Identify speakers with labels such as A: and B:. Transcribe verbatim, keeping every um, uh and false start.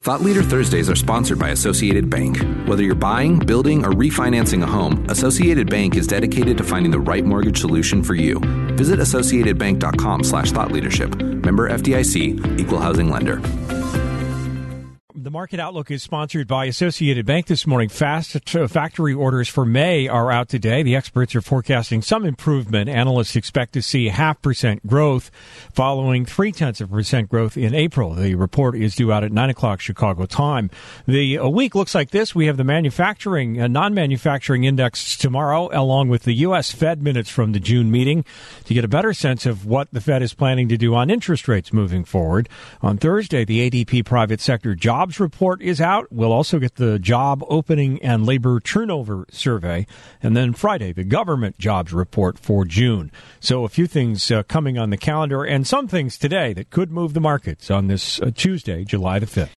A: Thought Leader Thursdays are sponsored by Associated Bank. Whether you're buying, building, or refinancing a home, Associated Bank is dedicated to finding the right mortgage solution for you. Visit associatedbank.com slash thought leadership. Member F D I C, Equal Housing Lender.
B: The market outlook is sponsored by Associated Bank this morning. Fast factory orders for May are out today. The experts are forecasting some improvement. Analysts expect to see half percent growth following three tenths of percent growth in April. The report is due out at nine o'clock Chicago time. The a week looks like this. We have the manufacturing, uh, non-manufacturing index tomorrow, along with the U S Fed minutes from the June meeting to get a better sense of what the Fed is planning to do on interest rates moving forward. On Thursday, the A D P private sector jobs report is out. We'll also get the job opening and labor turnover survey. And then Friday, the government jobs report for June. So a few things uh, coming on the calendar and some things today that could move the markets on this uh, Tuesday, July the fifth.